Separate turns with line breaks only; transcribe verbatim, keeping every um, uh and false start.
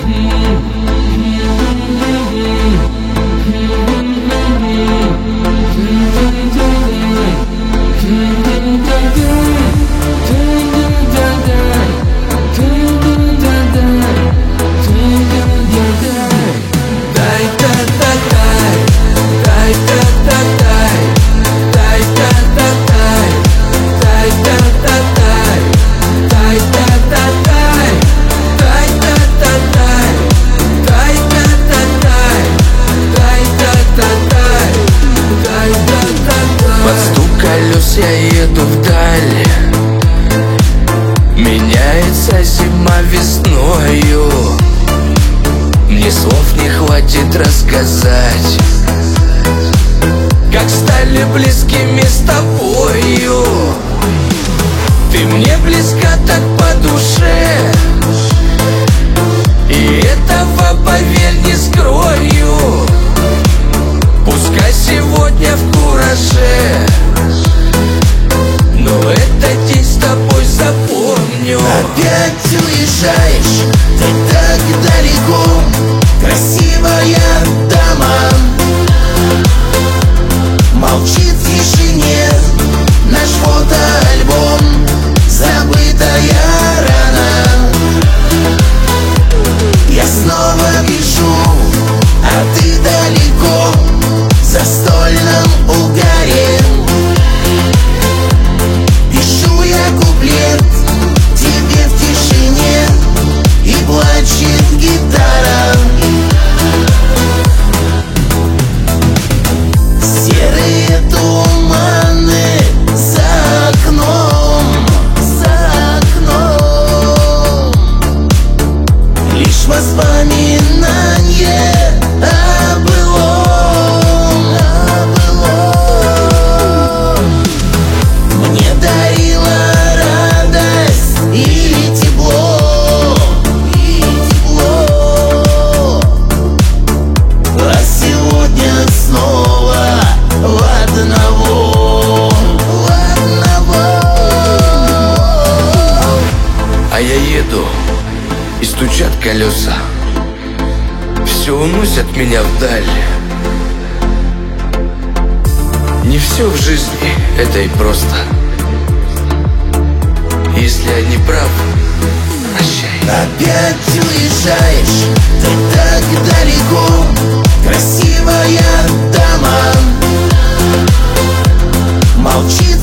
Я еду вдаль, меняется зима весною. Мне слов не хватит рассказать, как стали близкими с тобою. Ты мне близка так по душе, и этого, поверь, не скрою. Пускай сегодня в кураже, но этот день с тобой запомню.
Опять уезжаешь, ты так далеко, красивая дама. Молчит в тишине наш фотоальбом, забытая рана. Я снова пишу, а ты далеко, в застольном угаре. Пишу я куплет тебе в тишине, и плачет гитара. Серые туманы за окном, за окном. Лишь воспоминания о былом, о былом. Мне дарила радость и тепло, и тепло. А сегодня снова в одного, в одного.
А я еду, и стучат колеса, все уносят меня вдаль. Не все в жизни это и просто. Если я не прав, прощай.
Опять уезжаешь, ты так далеко, красивая дама. Молчит